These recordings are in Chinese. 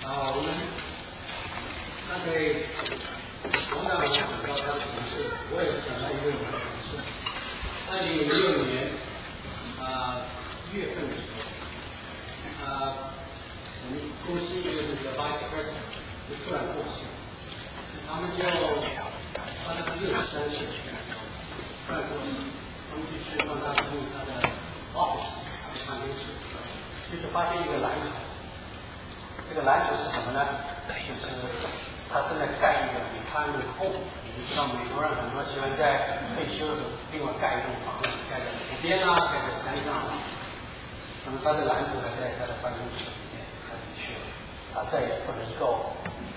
我们那对王大伟讲到他的同事，我也讲到一位我的同事。2006年1月份的时候，我们公司一个这个 vice president 就突然过世，他们就他那个63岁，突然过世，他们就去让他进入他的 office 办公室，就是发现一个蓝图。这个蓝图是什么呢？就是他正在盖一个retirement home。你知道美国人很多喜欢在退休的时候另外盖一栋房子，盖在湖边啊，盖在山上啊。那么他的蓝图还在他的办公室里面，他就去了，他再也不能够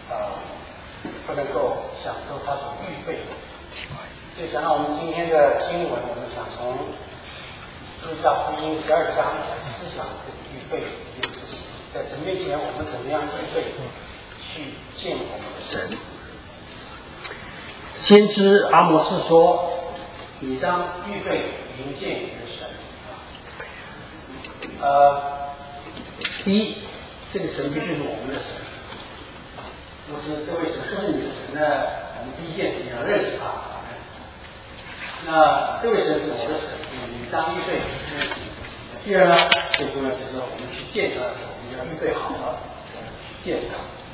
享受他所预备的。就想到我们今天的经文，我们想从路加福音12章来思想这个预备这件事情。在神面前，我们怎么样预备去见我们的神？先知阿摩斯说：“你当预备迎接你的神。”第一，这个神必须是我们的神。若是这位神不是你的神呢，我们第一件事情要认识他。那这位神是我的神，你当预备。第二呢，最重要就是我们去见他的时候，我们要预备好了去见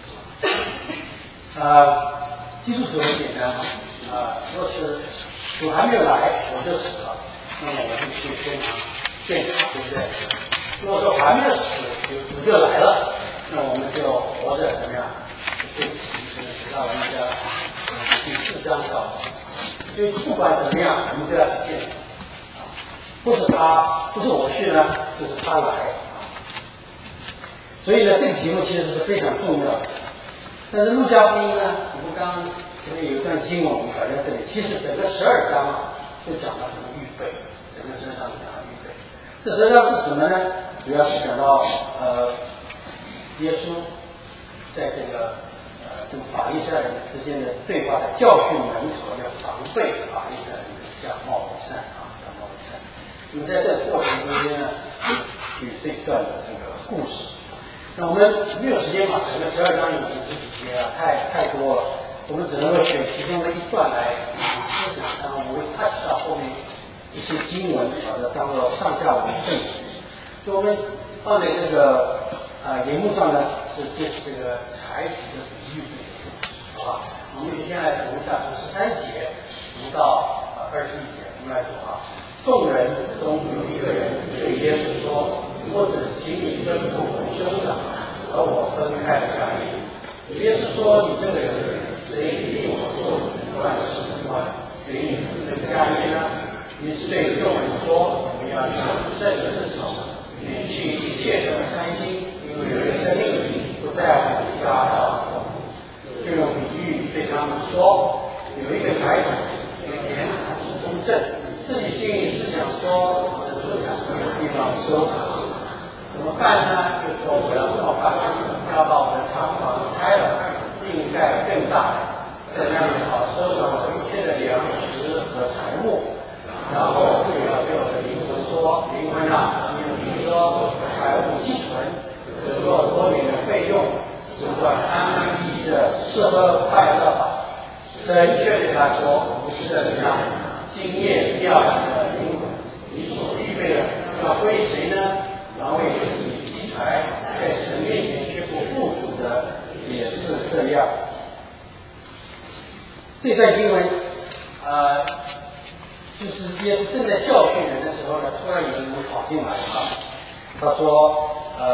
他。基督徒很简单若是主还没有来，我就死了，那么我就去天堂见他，对不对？如果说还没有死，主就来了，那我们就活着怎么样？对，直到我们的第4章到。所以不管怎么样，我们都要去见他。不是我去呢，就是他来。所以呢，这个题目其实是非常重要的。但是路加福音呢，我们刚刚前面有一段经文，我们摆在这里。其实整个12章就讲到什么预备，整个12章讲到预备。这12章是什么呢？主要是讲到耶稣在这个跟法利赛人之间的对话的教训门徒要防备法利赛人的假冒伪善假冒伪善。那么在这个过程中间呢，举这段的这个故事。那我们没有时间把整个12章里面的这几节太多了，我们只能够选其中的一段来思想。当然，我们会 touch 到后面一些经文，把它当做上下文证据。所以我们放在这个荧幕上呢，是这个采取的比喻的故事，好吧？我们现在读一下从13节读到21节，我们来读啊。众人中有一个人对耶稣说：“或者请你吩咐我兄长和我分开的家业。”耶稣说：“你这个人，谁立我做万事之官，给你分家业呢？”于是对众人说：“你们要谨慎自守，免去一切的贪心，因为人生命不在乎家道中。”就用比喻对他们说：“有一个财主，每年公正，自己心里是想说，我的出产没有地方收藏。怎么办呢？就说我要造办，要把我的厂房拆了，另盖更大的，在那里好收藏我一切的粮食和财物。然后又要对我的灵魂说：灵魂啊，你说财物积存，可做多年的费用，只管安安逸逸的吃喝快乐吧。这一却对他说：不是这样，今夜要你的灵魂，你所预备的要归谁呢？然为自己积财，在神面前却不富足的，也是这样。这段经文，就是耶稣正在教训人的时候呢，突然有人跑进来他说：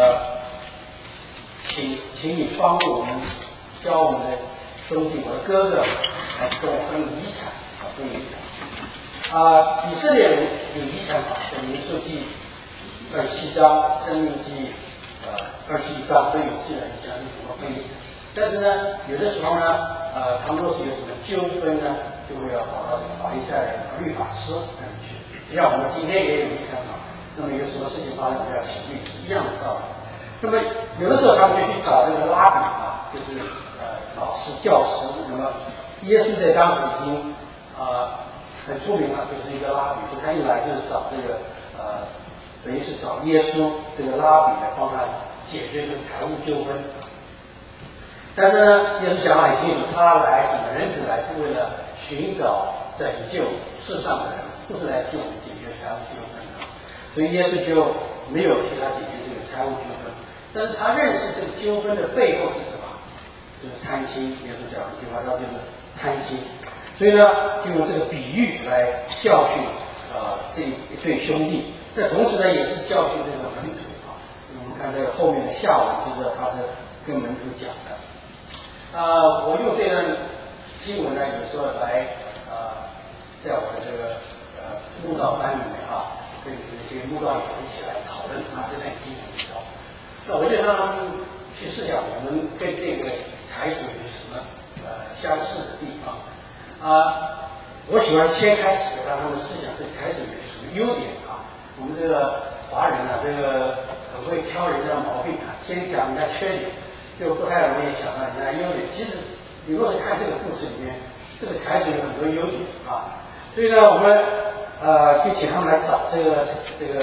请你帮我们，教我们的兄弟，我的哥哥来跟我分遗产，分遗产。以色列人有遗产法，在民数记27章、申命记21章都有记载讲怎么分遗产。但是呢，有的时候呢，他们若是有什么纠纷呢，就会要跑到法利赛人、律法师那里去。像我们今天也有遗产法，那么有什么事情发生，就要请律师，一样的道理。那么有的时候他们就去找这个拉比就是老师、教师。那么耶稣在当时已经很出名了，就是一个拉比，所以他一来就是找这个等于是找耶稣这个拉比来帮他解决这个财务纠纷。 但是呢，耶稣讲得很清楚，他来什么？人子来是为了寻找拯救世上的人，不是来替我们解决财务纠纷的。所以耶稣就没有替他解决这个财务纠纷，但是他认识这个纠纷的背后是什么？就是贪心。耶稣讲一句话叫就是贪心。所以呢，就用这个比喻来教训这一对兄弟。那同时呢，也是教训这个门徒啊。我们看这个后面的下文，就知道他是跟门徒讲的。我用这段经文呢，有时候来在我的这个慕道班里面啊，跟这些慕道友一起来讨论这段经文的时候，那我就让他们去思想我们跟这个财主有什么相似的地方我喜欢先开始让他们思想这个财主有什么优点啊。我们这个华人啊，这个很会挑人家的毛病啊，先讲人家缺点，就不太容易想到人家优点。其实你若是看这个故事里面，这个财主有很多优点啊。所以呢，我们就请他们来找这个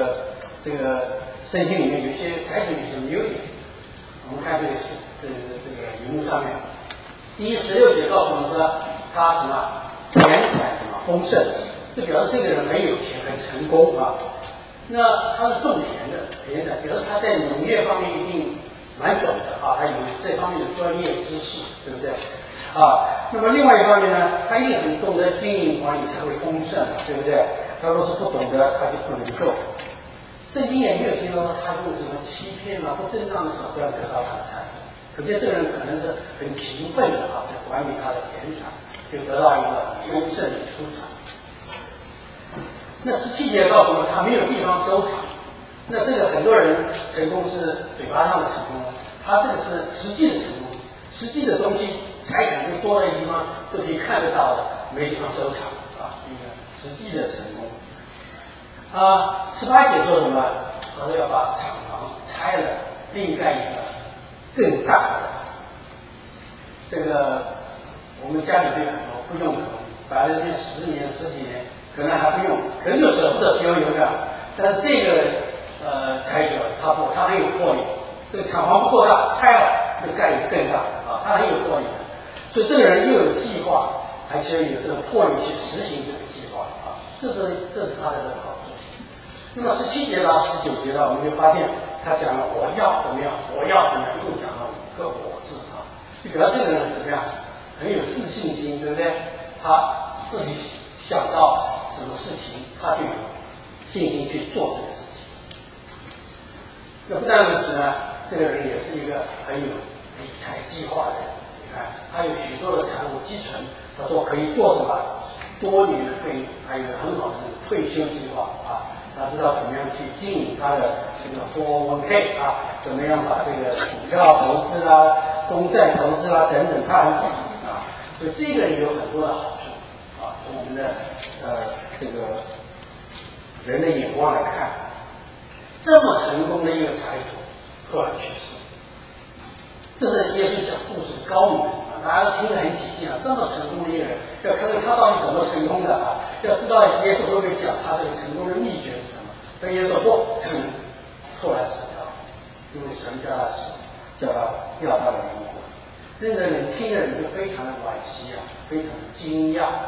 圣经里面有一些财主有什么优点。我们看这个荧幕上面，第16节告诉我们说，他什么田产什么丰盛，就表示这个人很有钱很成功啊。那他是种田的田产，表示他在农业方面一定蛮懂的啊，他有这方面的专业知识，对不对？那么另外一方面呢，他一定很懂得经营管理才会丰盛，对不对？他若是不懂得，他就不能够。圣经也没有听到他用什么欺骗不正当的手段得到他的财富，可见这个人可能是很勤奋的在管理他的田产，就得到一个很丰盛的出产。那17节告诉我们，他没有地方收藏。那这个很多人成功是嘴巴上的成功，他这个是实际的成功，实际的东西。财产就多的地方都可以看得到的，没地方收藏一个实际的成功。18节说什么？他说要把厂房拆了，另盖一个更大的。这个我们家里面很多不用，摆了10年、10几年，可能还不用，可能就舍不得丢，有没有？但是这个财主他很有魄力，这个厂房不够大，拆了就盖一个更大他很有魄力。所以这个人又有计划，而且有这个魄力去实行这个计划这是他的这个好处。那么17节到19节我们就发现他讲了我要怎么样，我要怎么样，一共讲了5个我字就表示这个人怎么样，很有自信心，对不对？他自己想到什么事情，他就有信心去做这个事情。那不但如此呢，这个人也是一个很有理财计划的人。他有许多的财务积存，他说可以做什么多年的费用，还有很好的退休计划他知道怎么样去经营他的这个 401k 怎么样把这个股票投资公债投资等等，他很讲所以这个人有很多的好处从我们的这个人的眼光来看，这么成功的一个财主后来去世。这是耶稣讲故事的高明大家都听得很起劲这么成功的一个人，要看看他到底怎么成功的要知道耶稣会不会讲他这个成功的秘诀是什么。但耶稣不成，后来死掉了，因为神叫他死，叫他要他的灵魂。那个人听了你就非常的惋惜非常的惊讶。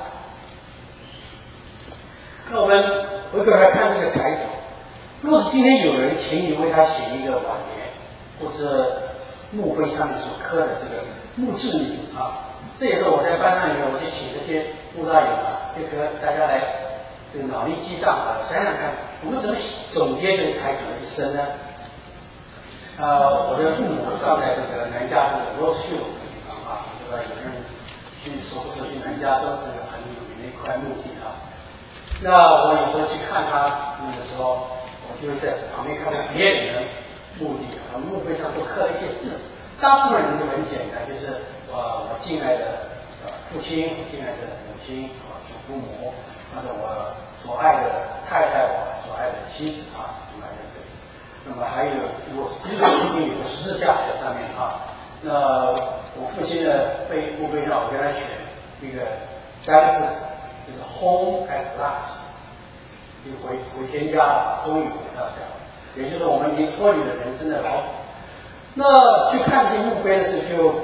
那我们回头来看这个财主，若是今天有人请你为他写一个挽联，或者墓碑上面所刻的这个墓志铭这也是我在班上里面我就请这些慕道友就和大家来这个脑力激荡想想看我们怎么总结这个财主的一生呢？我的父母葬在这个南加州的 Rosehill 的地方不知道有人熟不熟悉南加州这个很有名的一块墓地那我有时候去看他那个时候，我就在旁边看到别人的墓地墓碑上都刻了一些字，大部分人都很简单，就是我敬爱的父亲，我敬爱的母亲，祖父母，或者我所爱的太太，我所爱的妻子什么的这个。那么还有我基督徒有个十字架在上面那我父亲的墓碑上，我给他选一个3个字，就是 Home at last， 就回天家了，终于回到家了。也就是我们已经脱离了人生的劳苦。那去看这些墓碑的时候，就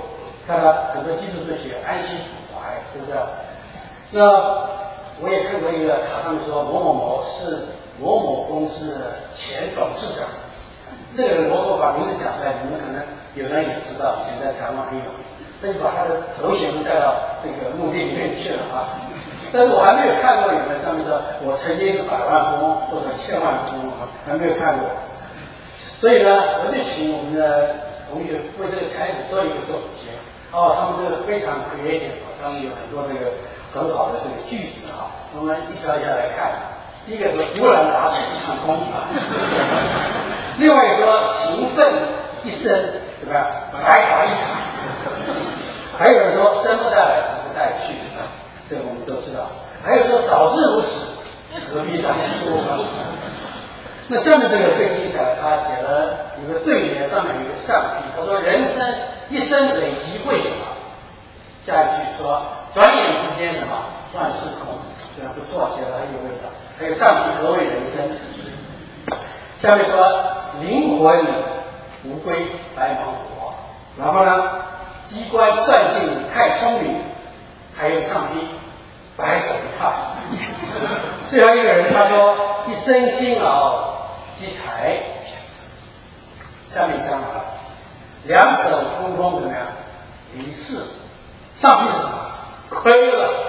看到很多基督徒写安息主怀，对不对？那我也看过一个卡上面说某某某是某某公司的前董事长，这个人我把名字讲出来，你们可能有人也知道，现在台湾很有名，那就把他的头衔都带到这个墓地里面去了啊。但是我还没有看过有人上面说我曾经是百万富翁或者千万富翁啊，还没有看过。所以呢，我就请我们的同学为这个财主做一个总结。他们这个非常 creative， 他们有很多这个很好的这个句子啊。我们一条一条来看。第一个说悠然打水一场空啊，另外一个说勤奋一生，对吧？白发一场。还有人说生不带来死不带去啊，这个我们都知道。还有说早知如此，何必当初啊？那下面这个最精彩，他写了有个对联，上面有一个上批，他说人生一生累积为什么？下一句说转眼之间什么万事空，这样不错，写的很有味道。还有上批何为人生？下面说灵魂无归白忙活，然后呢机关算尽太聪明，还有上批白走一趟。最后一个人他说一生辛劳积财，下面一张啊，两手空空怎么样？离世。上帝是什么？亏了。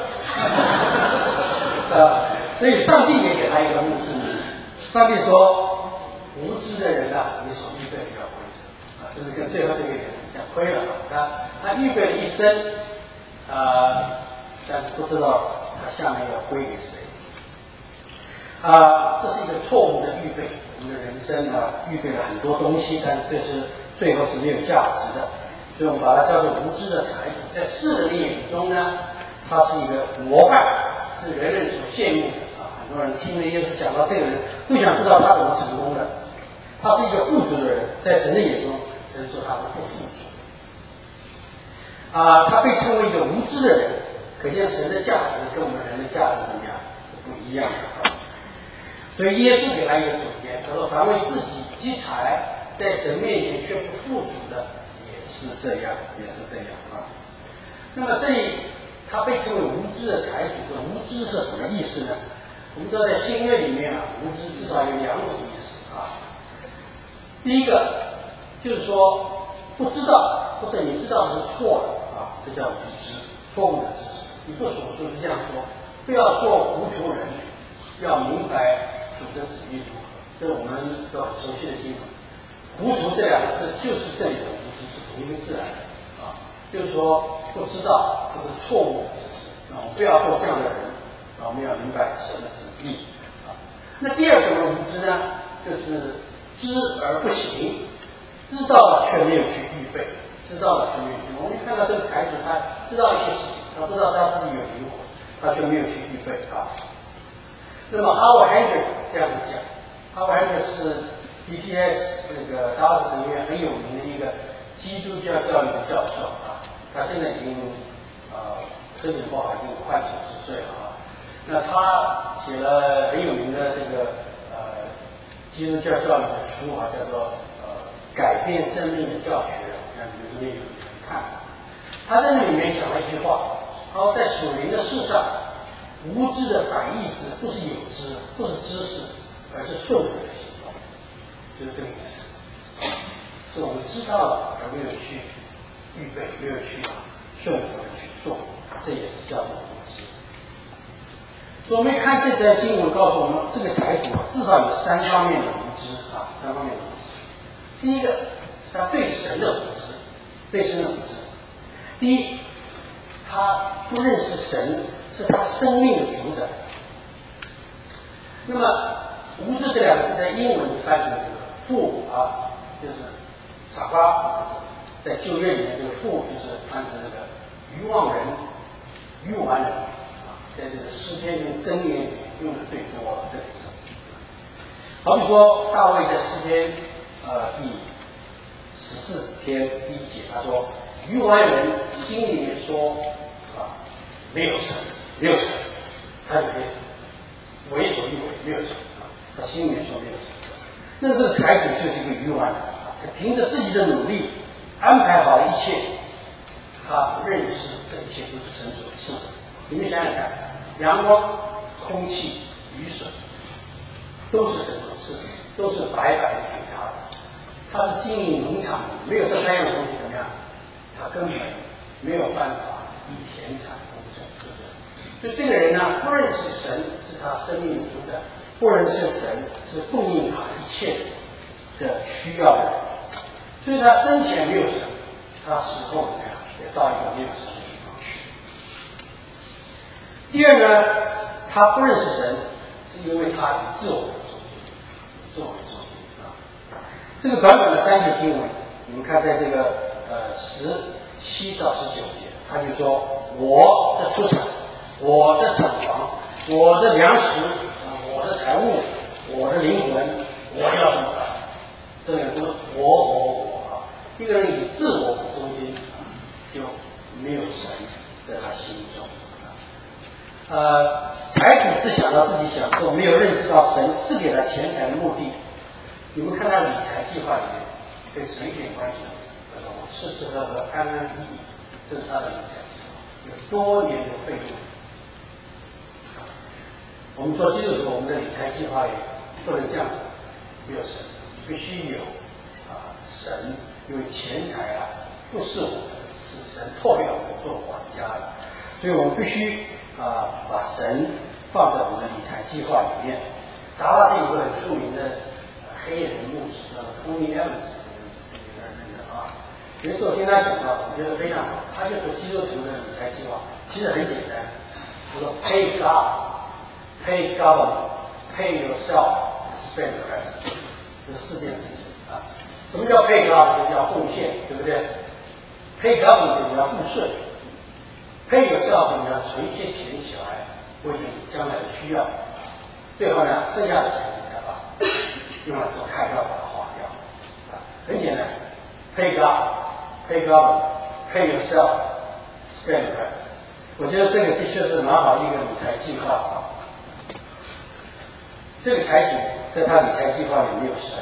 所以上帝也给他一个墓志铭。上帝说，无知的人啊，你所预备的要归啊，这是跟最后这个人讲亏了。他预备了一生，但是不知道他下面要归给谁。这是一个错误的预备。我们的人生呢，预备了很多东西，但是这是最后是没有价值的，所以我们把它叫做无知的财主。在世人的眼中呢，他是一个模范，是人人所羡慕的啊。很多人听了耶稣讲到这个人，都想知道他怎么成功的。他是一个富足的人，在神的眼中，神说他是不富足。他被称为一个无知的人，可见神的价值跟我们人的价值怎么样是不一样的。所以耶稣给他一个总结，他说凡为自己积财，在神面前却不富足的，也是这样啊。那么这里他被称为无知的财主，这无知是什么意思呢？我们知道在新约里面啊，无知至少有两种意思啊。第一个就是说不知道，或者你知道是错的啊，这叫无知，错误的知识。你做手术是这样说，不要做糊涂人，要明白主的旨意如何。这是我们都很熟悉的经文。糊涂这两个字就是这里的无知，是同一个字来的啊，就是说不知道这是错误的知识，我们不要做这样的人，我们要明白神的旨意啊。那第二种的无知呢，就是知而不行，知道了却没有去预备，知道了却没有去。我们看到这个财主，他知道一些事情，他知道他自己有灵魂，他却没有去预备啊。那么 Howard Hendrick 这样子讲 ，Howard Hendrick 是 DTS 这个达拉斯神学院很有名的一个基督教教育的教授啊，他现在已经身体不好，已经快90岁了啊。那他写了很有名的这个基督教教育的书啊，叫做改变生命的教学，让你们今天有人看。他在那里面讲了一句话，他说在属灵的事上，无知的反义词不是有知，不是知识，而是顺服的行动，就是这个意思。是我们知道了，而没有去预备，没有去顺服的去做，这也是叫做无知。所以我们看这段经文告诉我们，这个财主至少有3方面的无知啊，3方面的无知。第一个是他对神的无知，对神的无知。第一，他不认识神是他生命的主宰。那么无知这两个字在英文翻成这个富啊，就是傻瓜，在旧约里面这个富就是翻成这个愚妄人、愚顽人啊，在这个诗篇跟箴言里面用的最多了这个词。好比说大卫在诗篇第14篇第1节，他说愚顽人心里面说没有神，没有神，他就可以为所欲为，没有神啊，他心里面说没有神。那这个财主就是一个愚顽人啊，他凭着自己的努力安排好了一切， 他不认识这一切都是神所赐的。你们想想看，阳光、空气、雨水都是神所赐的，都是白白的给他的。他是经营农场，没有这三样东西怎么样？他根本没有办法以田产丰盛，是不是？所以这个人呢，不认识神是他生命的主宰，不认识神是供应他一切的需要的人。所以他生前没有神，他死后怎么样？也到一个没有神的地方去。第二呢，他不认识神，是因为他以自我为中心，以自我为中心啊。这个短短的3节经文，你们看在这个17到19节，他就说：我的出产，我的厂房，我的粮食，我的财物，我的灵魂，我要什么？这个都我啊。一个人以自我为中心，就没有神在他心中。财主只想到自己享受，没有认识到神赐给他钱财的目的。你们看他理财计划里面跟神一点关系没有，我吃吃喝喝安安逸逸，这是他的理财计划，有多年的费用。我们做基督徒，我们的理财计划也不能这样子，没有神，必须有神，因为钱财不是我的，是神托给我做管家的，所以我们必须把神放在我们的理财计划里面。达拉斯有个很出名的黑人牧师叫 Tony Evans， 有一次我听他讲到，我觉得非常好。他就说基督徒的理财计划其实很简单，他说 Pay God。Pay government, pay yourself, spend the rest， 这4件事情啊。什么叫 pay God？ 就叫奉献，对不对 ？Pay government 你要付税 ，pay yourself 你要存一些钱起来，为你将来的需要。最后呢，剩下的钱你才把用来做开销，把它花掉。很简单 ，pay God, pay government, pay yourself, spend the rest。我觉得这个的确是蛮好一个理财计划啊。这个财主在他理财计划里没有神，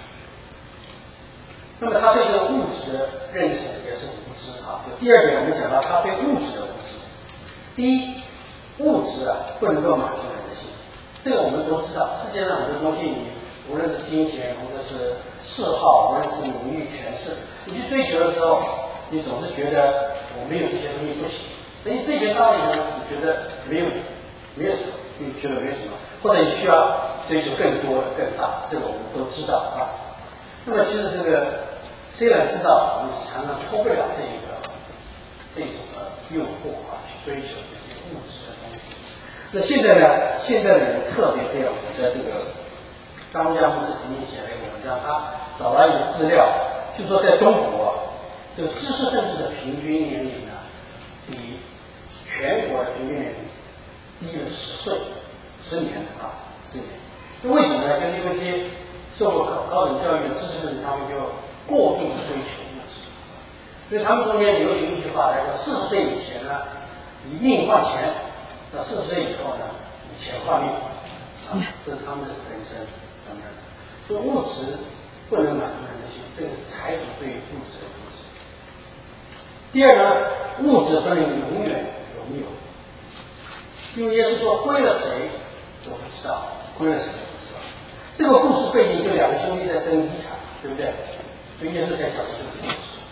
那么他对这个物质的认识也是无知啊。第二点，我们讲到他对物质的无知。第一，物质不能够满足人的心，这个我们都知道。世界上很多东西，你无论是金钱，或者是嗜好，无论是名誉、权势，你去追求的时候，你总是觉得我没有这些东西不行。等你追求到以后，你觉得没有什么，你觉得没有什么。或者你需要追求更多的、更大，这个我们都知道啊。那么其实这个虽然知道，我们常常脱不了这种诱惑去追求这些物质的东西。那现在呢？现在的人特别这样子，在这个张家牧师曾经写了一个文章，他找来一个资料，就说在中国这个知识分子的平均年龄呢，比全国的平均年龄低了10岁。10年10年，那为什么呢？就是因为这些受过高等教育的知识分子，他们就过度追求物质，所以他们中间流行一句话来说：40岁以前呢，以命换钱；到40岁以后呢，以钱换命。这是他们的人生怎么样子？所以物质不能满足人的心，这个是财主对物质的无知。第二呢，物质不能永远拥有，因为耶稣说：“归了谁？”都不知道，归了谁都不知道。这个故事背景就2个兄弟在争遗产，对不对？所以耶稣才讲这个故事。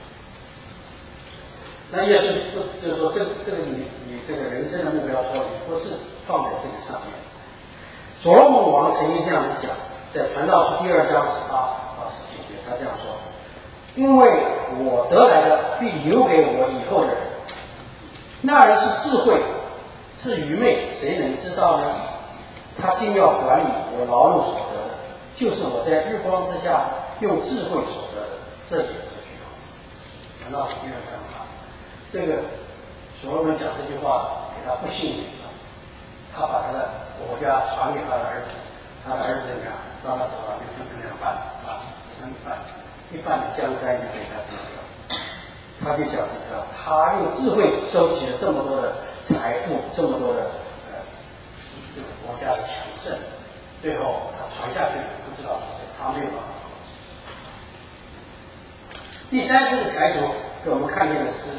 那耶稣就是说，这个你这个人生的目标说，你不是放在这个上面。所罗门王曾经这样子讲，在传道书2章18、19节，他这样说：“因为我得来的必留给我以后的人，那人是智慧，是愚昧，谁能知道呢？他竟要管理我劳碌所得的，就是我在日光之下用智慧所得的，这也是虚空。”传道书2章这个所罗门讲这句话给他不幸免了，他把他的国家传给他的儿子，他的儿子呢，到他手上就分成2半只剩一半的江山就给他得了。他就讲这个，他用智慧收集了这么多的财富，这么多的这个国家的强盛，最后他传下去不知道是谁，他没有办法控制。第三，这个财主给我们看见的是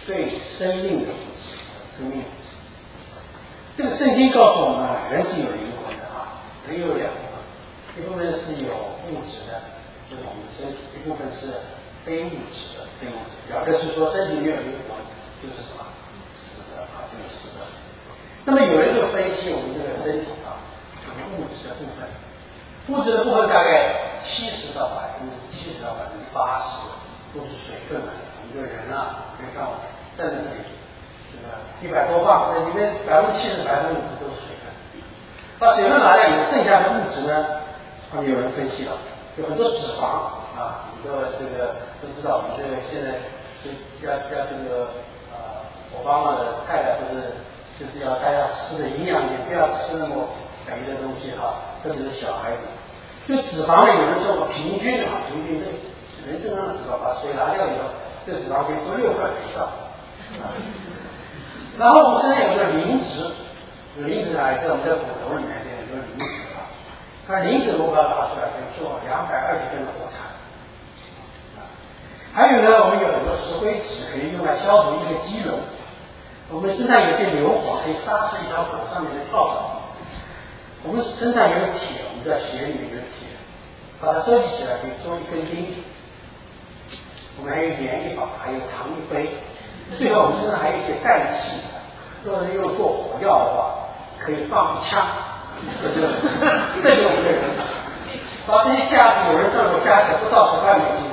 对生命的物质，生命物质。这个圣经告诉我们，人是有灵魂的啊，人有两部分，一部分是有物质的，就是我们的身体；一部分是非物质的，非物质。表的是说身体没有灵魂，就是什么死的啊，就是死的。那么有人就分析我们这个身体啊，物质的部分，物质的部分大概70%到70%到80%都是水分来的。我们这个人啊，可以看我站在这里，这个100多磅，那里面70%、50%都是水分。把水分拿掉以后，剩下的物质呢，他们有人分析了，有很多脂肪啊，很多这个都知道，我们这个现在就要这个奥巴马的太太不是就是要大家吃的营养一点，不要吃那么肥的东西哈，特别是小孩子。就脂肪呢，有人说平均这个人身上的脂肪，把水拿掉以后，这个脂肪可以做6块肥皂。然后我们身上有个磷脂，磷脂啊，在我们的骨头里面有个磷脂啊，它磷脂如果拿出来可以做220吨的火柴。还有呢，我们有很多石灰质可以用来消毒一个鸡笼。我们身上有些硫磺可以杀死一条狗上面的跳蚤。我们身上有铁，我们在血里面有铁，把它收集起来可以做一根钉子。我们还有盐一把，还有糖一杯。最后我们身上还有一些氮气，若是用做火药的话，可以放一枪。这就是我们的人。把这些价值有人算过，加起来不到10万美金。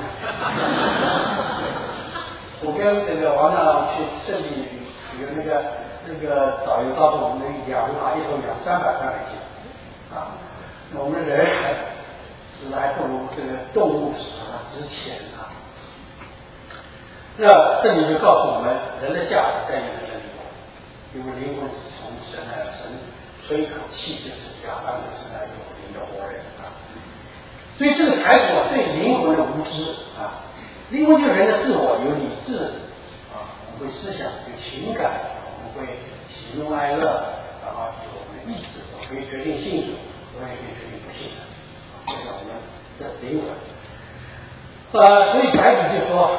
我跟那个王长老去圣地有那个导游告诉我们，养马一头养300块美金啊，我们人死的还不如这个动物死的值钱啊。那这里就告诉我们，人的价值在于人的灵魂，因为灵魂是从神来的，神吹一口气就是亚当的神来有灵的活人啊。所以这个财主啊，对灵魂的无知啊，灵魂就是人的自我，有理智啊，我们会思想，有情感，我们会喜怒哀乐，然后有我们的意志，我们可以决定信主，我们也可以决定不信的，这是我们的灵魂。所以财主就说，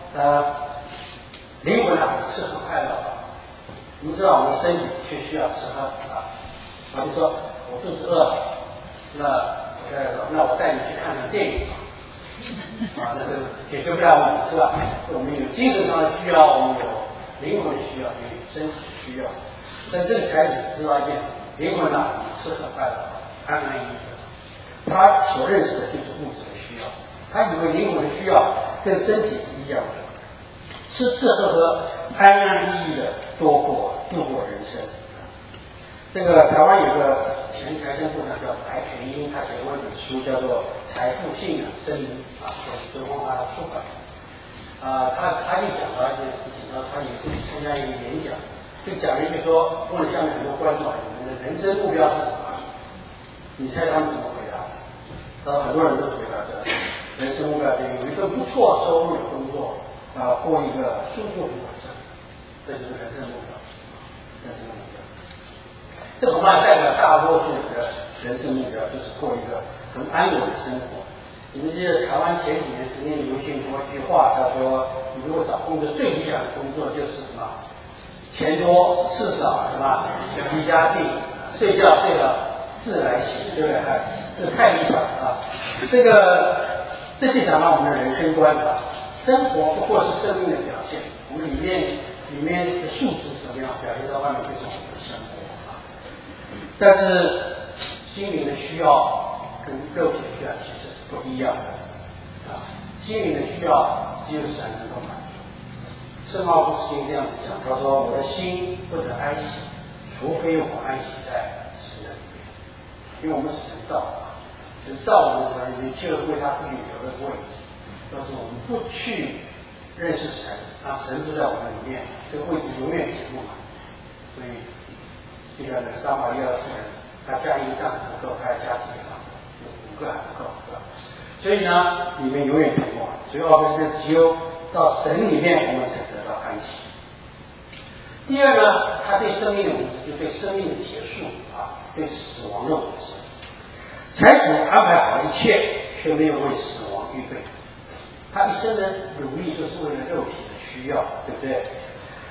灵魂啊，吃喝快乐啊，我们知道我们身体却需要吃喝啊。比如说我肚子饿了，那我带你去看看电影啊，那是解决不了我们，是吧？我们有精神上的需要，我们有灵魂的需要，有身体需要。但这个财主知道一件事，灵魂啊，吃喝快乐，安安逸逸的。他所认识的就是物质的需要，他以为灵魂的需要跟身体是一样的，吃吃喝喝，安安逸逸的度过人生。这个台湾有个前财政部长叫白培英，他写过一本书叫做《财富、信仰、生命》啊，是文化出版。他就讲到一件事情，他也是参加一个演讲，就讲了一句说，问了下面很多观众，你们的人生目标是什么？你猜他们怎么回答？他说很多人都回答着，人生目标就有一份不错收入的工作，过一个舒服的人生，这就是人生目标。人生目标。这恐怕代表大多数的人生目标，就是过一个很安稳的生活。你们记得台湾前几年曾经流行过一句话，叫做“你如果找工作，最理想的工作就是什么？钱多事少，是吧？离家近，睡觉睡到自然醒，对不对？这太理想了啊！这就讲到我们的人生观啊。生活不过是生命的表现，我们里面的素质怎么样，表现到外面就是我们的生活。但是心灵的需要跟肉体的需要其实是不一样的啊！心灵的需要只有神能够满足。圣奥古斯丁这样子讲，他说：“我的心不得安息，除非我安息在神的里面。”因为我们是神造的，神造我们的里面就为他自己留了个位置。要是我们不去认识神，让神住在我们里面，这个位置永远填不满。所以这个撒玛利亚的妇人，她加一个帐不够，她要加几个帐篷，有5个还不够，对吧？所以呢，里面永远填不满。所以奥古斯丁只有到神里面，我们才得到安息。第二呢，他对生命的无知，就对生命的结束啊，对死亡的无知。财主安排好一切，却没有为死亡预备。他一生的努力就是为了肉体的需要，对不对？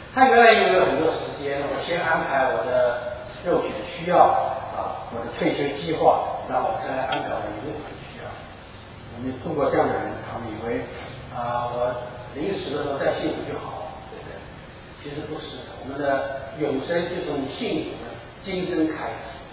他原来因为有很多时间，我先安排我的肉体的需要我的退休计划，然后我再来安排我的灵魂的需要。我们碰过这样的人，他们以为我临死的时候再信主就好，对不对？其实不是的，我们的永生就从你信主的今生开始。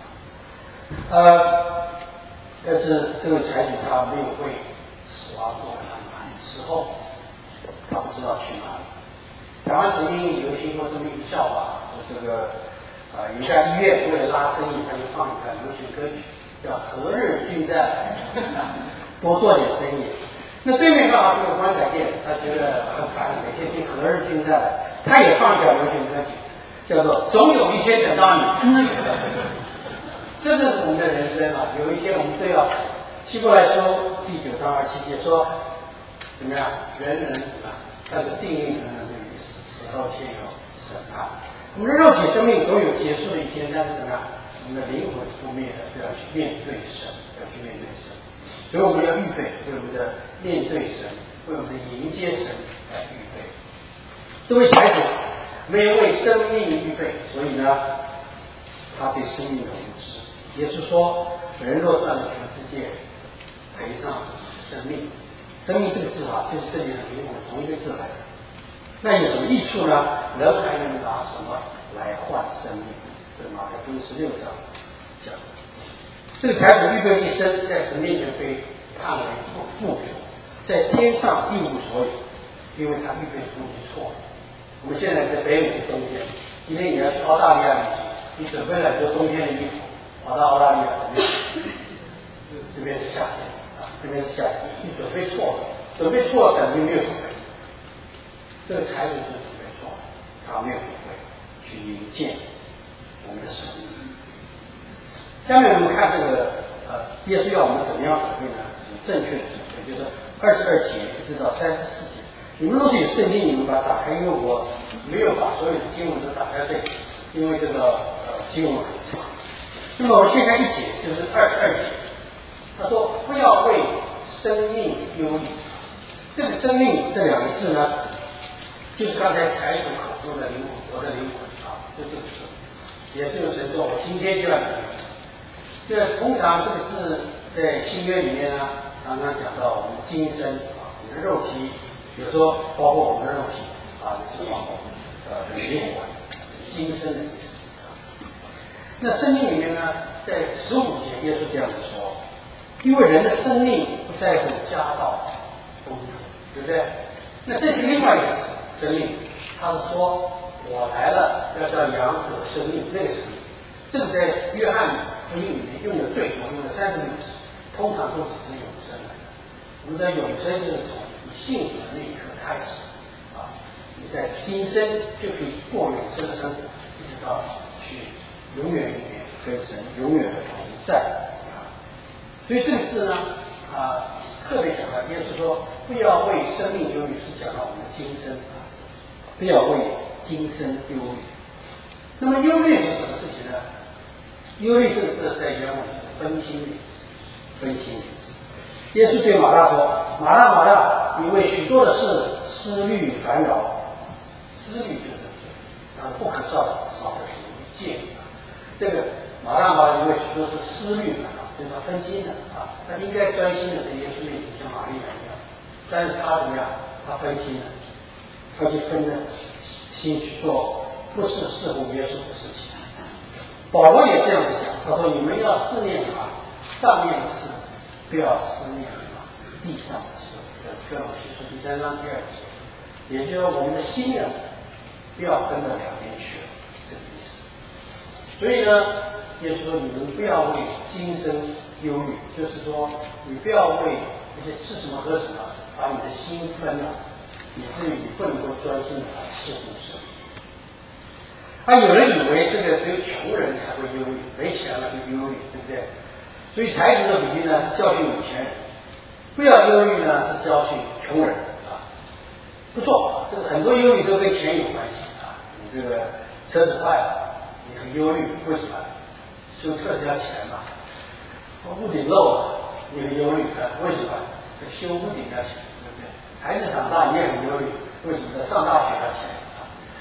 但是这位财主他没有为死亡做安排，死后他不知道去哪里。台湾曾经流行过这么一个笑话，说这个有一家医院为了拉生意，他就放一个流行歌曲，叫何日均在来，多做点生意。那对面刚好是个棺材店，他觉得很烦，每天听何日均在来，他也放一条流行歌曲，叫做总有一天等到你。这个是我们的人生啊，有一天我们都要死。希伯来书第9章27节说，怎么样？人什么？他的定义可能对于死后先有审判。我们的肉体生命总有结束的一天，但是怎么样？我们的灵魂是不灭的，都要去面对神，要去面对神。所以我们要预备，为我们的面对神，为我们的迎接神来预备。这位财主没有为生命预备，所以呢，他对生命有无知。耶稣说：“人若赚了全世界，赔上生命。”生命这个字就是这里的灵魂同一个字来的。那有什么益处呢？人还能拿什么来换生命？这马太福音16章讲的。这个财主预备一生，在神面前被判为富足，在天上一无所有，因为他预备的东西错了。我们现在在北美是冬天，今天你要去澳大利亚旅行，你准备了很多冬天的衣服。跑到澳大利亚这边是夏天这边是夏天，你准备错了，准备错了等于没有准备。这个财主就准备错了，他没有准备去迎接我们的神。下面我们看这个耶稣要我们怎么样准备呢？正确的准备，就是22节一直到34节。你们若是有圣经，你们把它打开，因为我没有把所有的经文都打开这里，因为这个经文很长。那么我现在一节就是22节，他说不要为生命忧虑。这个生命这两个字呢，就是刚才财主口中的灵魂，我的灵魂就这个字，也就是神说我今天就要你。这通常这个字在新约里面呢，常常讲到我们今生你的肉体，有时候包括我们的肉体也是包括我们的灵魂，今生的意思。那圣经里面呢，在15节，耶稣这样子说：“因为人的生命不在乎家道丰富，对不对？那这是另外一个词，生命。他是说我来了，要叫羊得生命，那个生命。这个在约翰福音里面用的最多，用了36次，通常都是指永生来的。我们的永生就是从你信主的那一刻开始你在今生就可以过永生的生活，一直到去。”永远里面跟神永远的同在所以这个字呢特别讲到耶稣说不要为生命忧虑，是讲到我们的今生不要为今生忧虑。那么忧虑是什么事情呢？忧虑这个字在原文是分心的意思，分心的意思。耶稣对马大说：“马大，马大，你为许多的事思虑烦扰。”思虑这个字不可少的是戒。这个马大因为许多是思虑的就是他分心的他应该专心的在耶稣面前像玛利亚一样，但是他怎么样？他分心了，他就分了心去做不是侍奉耶稣的事情。保罗也这样子讲，他说：“你们要思念上面的事，不要思念地上的事。”哥罗西书第3章第2节，也就是说我们的心不要分到两边去了。所以呢，耶稣说你们不要为今生忧虑，就是说你不要为那些吃什么喝什么把你的心分了，以至于你不能够专心的来侍奉神。有人以为这个只有穷人才会忧虑，没钱了就忧虑，对不对？所以财主的比喻呢是教训有钱人，不要忧虑呢是教训穷人不错，这个很多忧虑都跟钱有关系你这个车子坏了。你很忧虑，为什么？修车子要钱嘛。屋顶漏了，你很忧虑，为什么？这修屋顶要钱，对不对？孩子长大你也很忧虑，为什么？上大学要钱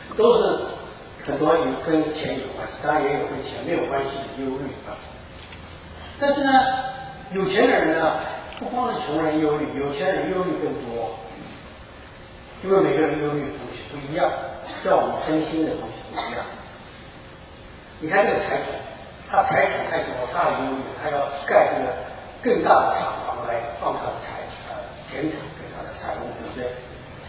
都是很多有跟钱有关系，当然也有跟钱没有关系的忧虑啊。但是呢，有钱的人呢，不光是穷人忧虑，有钱人忧虑更多，因为每个人忧虑的东西不一样，叫我们分心的东西不一样。你看这个财主，他财产太多，他的忧虑，他要盖这个更大的厂房来放他的田产跟他的财物，对不对？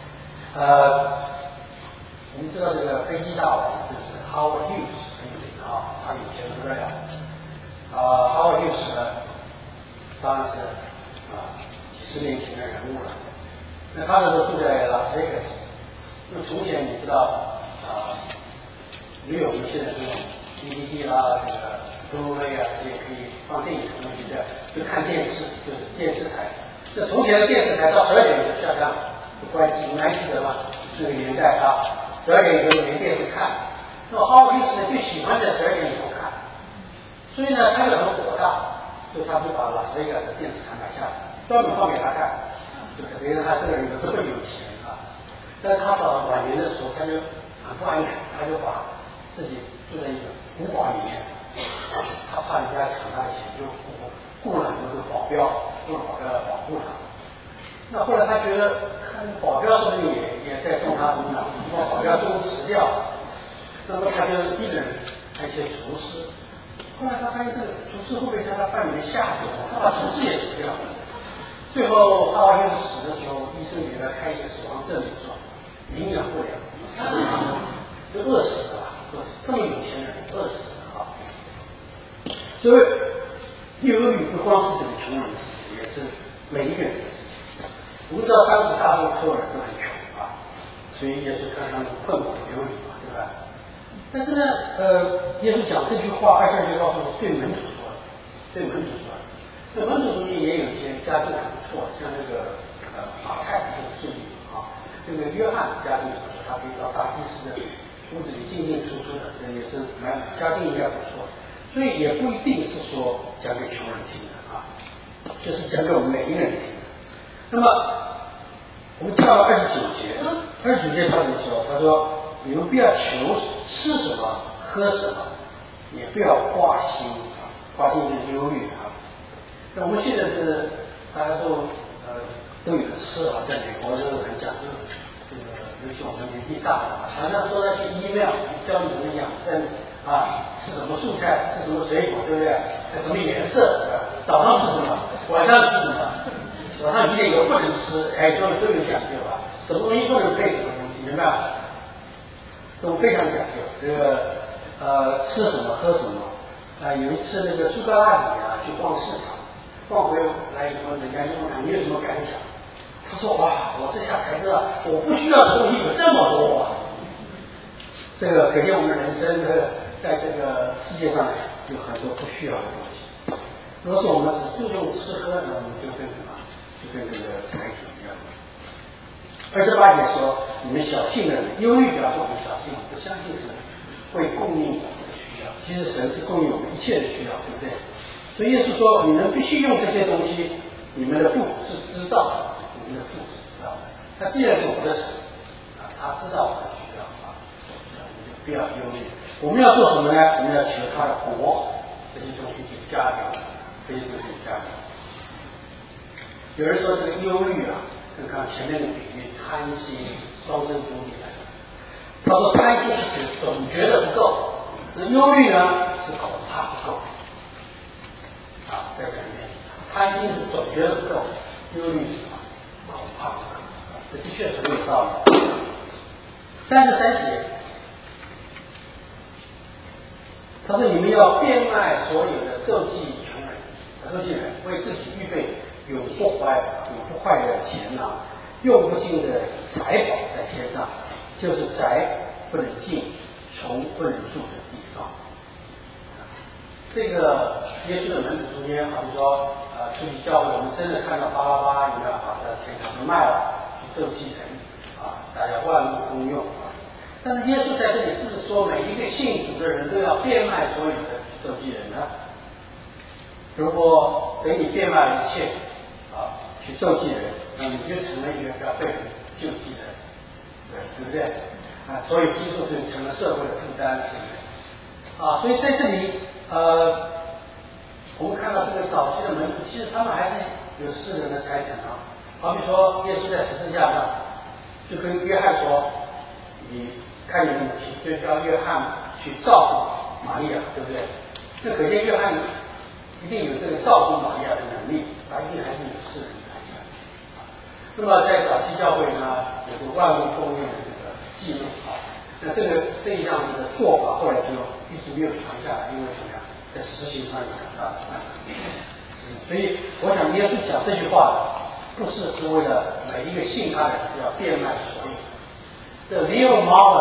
我们知道这个飞机大王就是 Howard Hughes 很有名啊，他有钱不得了。Howard Hughes 呢，当然是几十年前的人物了。那他那时候住在拉斯维加斯，那从前你知道没有我们现在这种 DVD 啦，这个 Blu-ray 啊，这些可以放电影的东西的，就看电视，就是电视台。这从前的电视台到12点就下降，就关机。你们还记得吗？那个年代12点以后没电视看。那么 Howard Hughes 呢就喜欢在12点以后看，所以呢他就很火大，所以他就把拉斯维加斯的电视台买下来，专门放给他看，就可见他这个人有多么有钱啊！但是他到晚年的时候，他就很不安全，他就把自己住在一个古堡里面，他怕人家抢他的钱，就雇了很多的保镖，用保镖来保护他。那后来他觉得，看保镖是不是也在动他什么脑？把保镖都辞掉了，那么他就一个人派一些厨师。后来他发现这个厨师会不会在他饭里面下毒？他把厨师也辞掉了。最后哈瓦伊死的时候，医生给他开一个死亡证明，说营养不良，就饿死了吧？这么有钱的人饿死了啊！所以忧虑不光是这个穷人的事情，也是每一个人的事情。我们知道当时大多数人都很穷啊，所以耶稣看他们困苦忧虑嘛，对吧？但是呢，耶稣讲这句话，22节告诉我是对门徒说的，对门徒说的。对门徒中间也有一些家境很不错，像这个马太是顺利啊，这个约翰家境不错，他可以到大祭司的屋子里进进出出的，也是家境应该不错，所以也不一定是说讲给穷人听的啊，就是讲给我们每一个人听的。那么我们跳到29节，29节他怎么说？他说：“你们不要求吃什么喝什么，也不要挂心啊，挂心就是忧虑啊。”那我们现在是大家都有的吃啊，在美国都很讲究，这个尤其我们年纪大了，常常收到一些 email 教你怎么养生啊，吃什么蔬菜，吃什么水果，对不对？什么颜色，早上吃什么，晚上吃什么，早上几点以后不能吃，都有讲究啊。什么东西不能配什么东西，明白吗？都非常讲究。这个吃什么喝什么有一次那个苏格拉底去逛市场。逛回来以后，人家就问他你有什么感想？他说：“哇，我这下才知道，我不需要的东西有这么多啊！”这个可见我们人生在这个世界上有很多不需要的东西。如果是我们只注重吃喝呢，我们就跟什么？就跟这个财主一样。28节说：“你们小信的人，忧虑表示我们小信，不相信神会供应我们的需要。其实神是供应我们一切的需要，对不对？”所以耶稣说：“你们必须用这些东西，你们的父是知道的，你们的父是知道的。他既然是我们的神他知道我们的需要我们就不要忧虑。我们要做什么呢？我们要求他的国，这些东西就加给我们，这些东西加给我们。有人说这个忧虑跟看前面的比喻，贪心双生主义来的。他说贪心是总觉得不够，那忧虑呢是恐怕不够。”在这里面，贪心是总觉得不够，忧虑是什么？恐怕不够。这的确是很有道理。33节，他说：“你们要变卖所有的周济穷人，周济人为自己预备永不坏的钱囊，用不尽的财宝在天上，就是宅不能进，虫不能住的地方。”这个耶稣的门徒中间，好像说，出去教会，我们真的看到巴拉巴有没有把这天堂都卖了，去周济人大家万物公用但是耶稣在这里是不是说每一个信主的人都要变卖所有的去周济人呢？如果给你变卖了一切去周济人，那你就成了一个要被人救济的人，对不对？ 所以基督就成了社会的负担，对不对？所以在这里我们看到这个早期的门徒，其实他们还是有世人的财产啊。好比说，耶稣在十字架上就跟约翰说：“你看你的母亲，就叫约翰去照顾玛利亚，对不对？”这可见约翰一定有这个照顾玛利亚的能力，他一定还是有世人财产。那么在早期教会呢，有个万物共用的这个记录啊。那这样子的做法后来就一直没有传下来，因为怎么样，在实行上有很大的困难。所以我想耶稣讲这句话，不是为了每一个信他的人就要变卖所有。这 Leo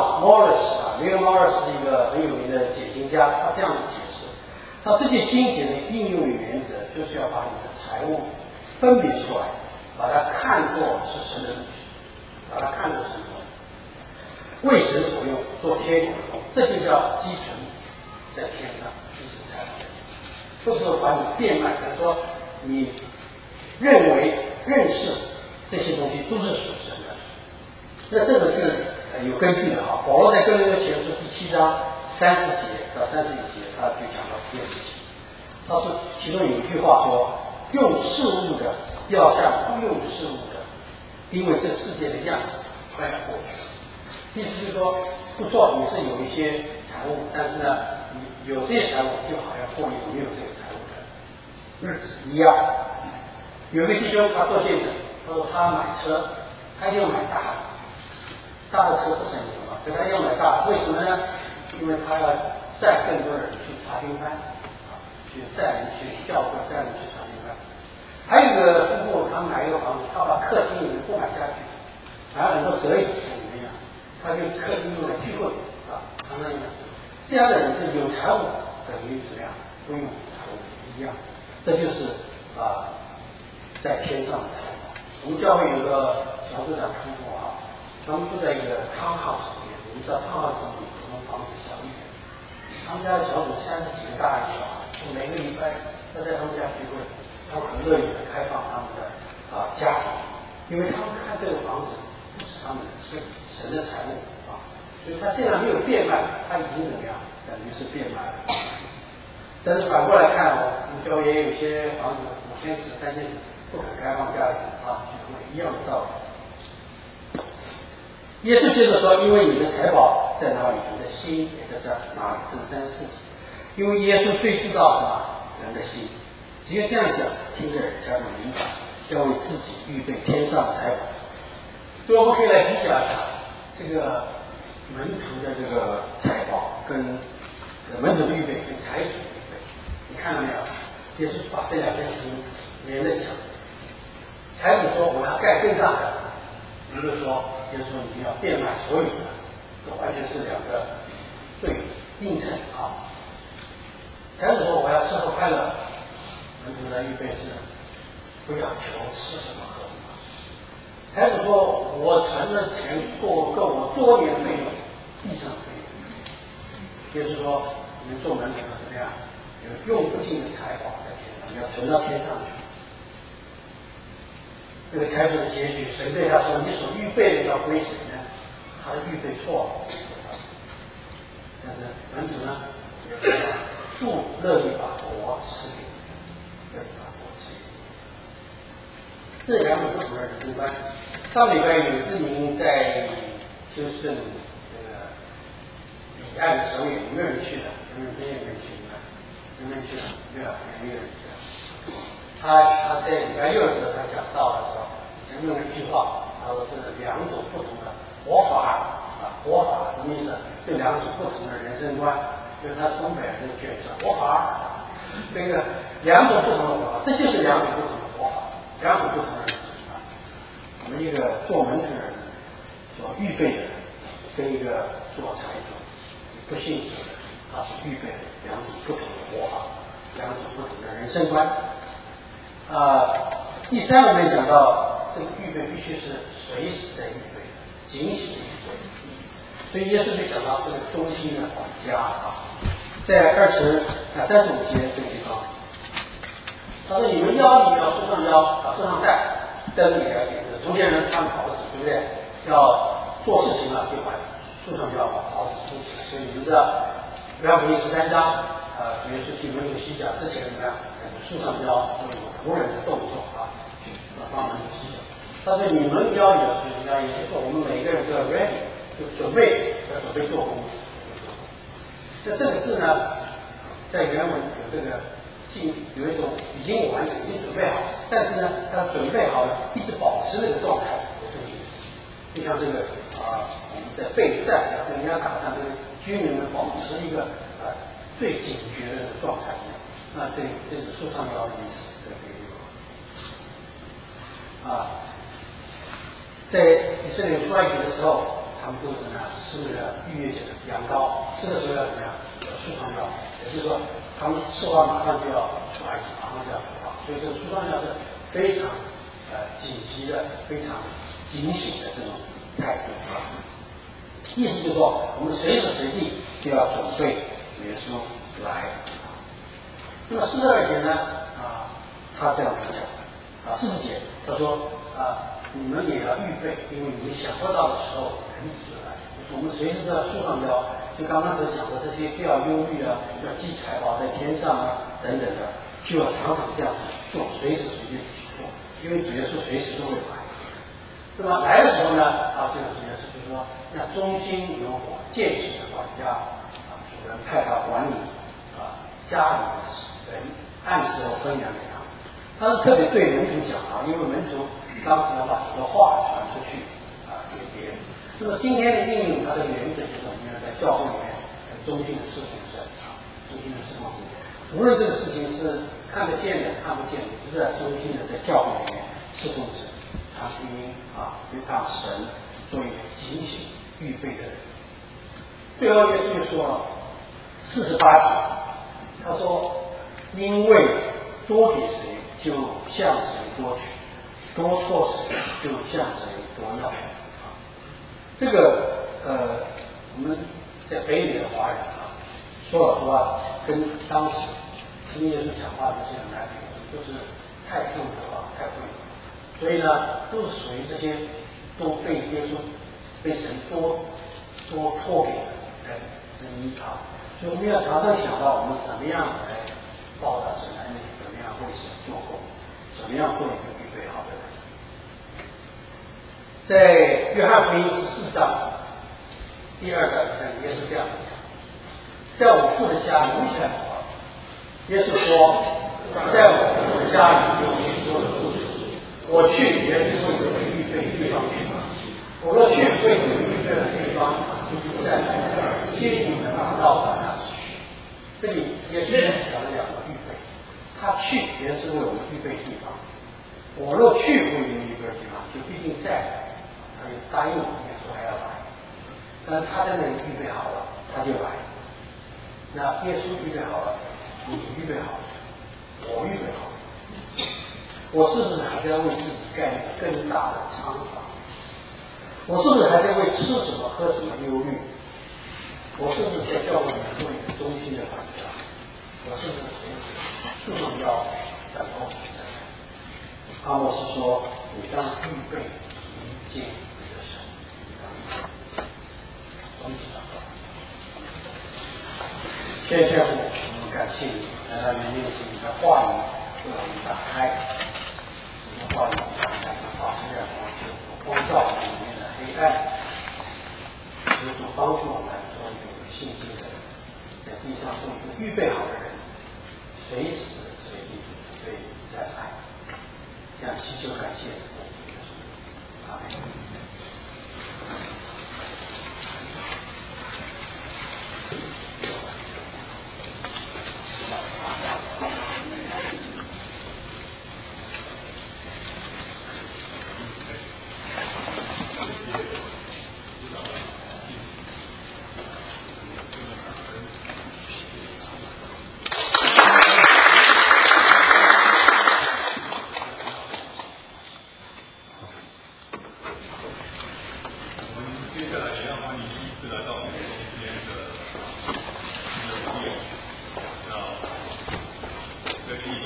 Morris 是一个很有名的解经家，他这样子解释，他这些经节的应用原则就是要把你的财物分别出来，把它看作是神的东西，把它看作神的东西，为神所用，做天国的工，这就叫积存在天上，积存财宝。不是把你变卖，比如说你认识这些东西都是属神的，那这个是有根据的啊。保罗在哥林多前书第7章30节到31节，他就讲到这件事情。他说其中有一句话说：“用事物的要像不用事物的，因为这世界的样子快要过去。”意思就是说，不错，你是有一些财物，但是呢，你有这些财物就好像过有没有这个财物的日子一样。有个弟兄他做见证，他说他买车，他要买大的车不省油嘛，所以他要买大的，为什么呢？因为他要载更多人去查经班，去载人去教会，载人去查经班。还有一个夫妇，他买一个房子，他把客厅里面不买家具，买了很多折椅在里面，他就客厅用来聚会常常用。这样的人就有财物等于怎么样？不用财物一样，这就是在天上的财宝。我们教会有个小组长夫妇他们住在一个汤house里面，我们知道汤house里普通房子小一点，他们家的小组30几个大人小孩，每个礼拜都在他们家聚会，他们很乐意的开放他们的家庭，因为他们看这个房子不是他们的，是神的财物所以他现在没有变卖，他已经怎么样？等于是变卖了。但是反过来看我们教会也有些房子5千尺、3千尺不肯开放家庭聚会，一样的道理。耶稣接着说：“因为你的财宝在哪里，你的心也在这哪里。”这是34节。因为耶稣最知道人的心，只有这样讲，听的人才能明白，要为自己预备天上的财宝。所以我们可以来比较一下这个门徒的这个财宝跟门徒的预备跟财主的预备，你看到没有？耶稣把这两件事情连着讲。财主说我要盖更大的，比如说耶稣说你要变卖所有的，这完全是两个对应称财主说我要吃喝快乐，门徒的预备是不要求吃什么喝什么。财主说我存的钱够我多年费用，地上费用。耶稣说你们做门徒的怎么样？有用不尽的财宝在天上，你要存到天上去。这个财主的结局，神对他说：“你所预备的要归谁呢？”他的预备错了，但是门徒呢，父乐意把国赐给你，乐意把国赐给你。这两种不同的人生观。上礼拜有志明在休斯顿这个彼岸的首演，有没有人去的？有没有人去的？有没有人去的？没有人去的。他在礼拜6的时候，他讲到的时候，前面有一句话，他说这是两种不同的活法活法什么意思？就两种不同的人生观，就是他东北人的卷舌活法这个两种不同的活法，这就是两种不同的活法，两种不同的人生观。我们一个做门徒的人所预备的人，跟一个做财主不信主的，他是预备两种不同的活法，两种不同的人生观。第三，我们讲到这个预备必须是随时在预备的，警醒预备。所以耶稣就讲到这个忠心的管家在35节这个地方，他说：“你们腰里要束上腰，束上带，灯也要点着。中间人穿袍子，对不对？要做事情了就把树上标好子竖起来。所以你们知道，约翰福音13章，主耶稣替门徒洗脚之前怎么样？树上标做一个仆人的动作啊，帮门徒洗脚。但是你们标里的是应该，也就是说我们每个人都要 ready， 就准备做工。那这个字呢，在原文有这个有一种已经完成、已经准备好，但是呢，它准备好了，一直保持那个状态，有这个意思。就像这个我们在备战跟人家打仗，这个军人们保持一个最警觉的状态一样。那这是树上标的意思，在这个地方。在以色列出埃及的时候，他们都是怎么样吃那个逾越节的羊羔，吃的时候要怎么样？树上标，也就是说，他们吃完马上就要出埃及，马上就要出发，所以这个树上标是非常紧急的、非常警醒的这种态度啊。意思就是说，我们随时随地就要准备主耶稣来。那么42节呢？他这样子讲40节他说你们也要预备，因为你们想不到的时候，人子就来。就是我们随时都要树上标，就刚刚所讲的这些，不要忧虑啊，要积财宝在天上啊，等等的，就要常常这样子去做，随时随地去做，因为主耶稣随时都会来。那么来的时候呢，这个主耶稣就是说，那忠心有火，见识的管家主人派他管理家里的人，按时候分粮给他。他是特别对门徒讲因为门徒当时要把主的话传出去给别人。那么今天的应用，它的原则就是我们要在教会里面忠心的侍奉神忠心的侍奉神。无论这个事情是看得见的、看不见的，都是要忠心的在教会里面侍奉神，传福音让神做一个警醒预备的人。最后耶稣就说了48节，他说：“因为多给谁，就向谁多取；多托谁，就向谁多要。”这个我们在北美的华人说老实话，跟当时听耶稣讲话的这些男女都是太富有了，太富有了，所以呢，都是属于这些都被耶稣、被神多托给的人之一所以我们要常常想到我们怎么样来报答神儿女，怎么样为神做工，怎么样做一个预备好的人。在约翰福音14章第2到第3节，耶稣这样讲：“在我父的家里有一间房。”耶稣说：“在我父的家里有许多的住处，我去原是为你们预备地方去。我若去为你们预备了地方，不再来接你们到那里去。”这里也是讲了2个预备，他去原是为我们预备地方，我若去为你们预备地方，就必定再来。他就答应我们耶稣还要来，但是他在那里预备好了，他就来。那耶稣预备好了，你预备好了，我预备好了，我是不是还在为自己盖一个更大的厂房？我是不是还在为吃什么喝什么忧虑？我是不是在教会里面做一个忠心的管家？我是不是随时树上要等候神？阿莫斯说：“你当预备迎接你的神。”我们一起祷告。谢谢天父，我们感谢你，来到你面前，你的话语为我们打开，你的话语打开，把这样光照里面的黑暗，就是帮助我们做一个有信心的人，在地上做一个预备好的人，随时随地准备再来。这样祈求感谢，阿门。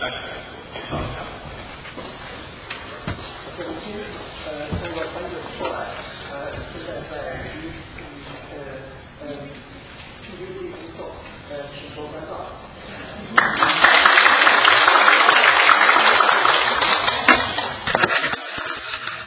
这个他就说了。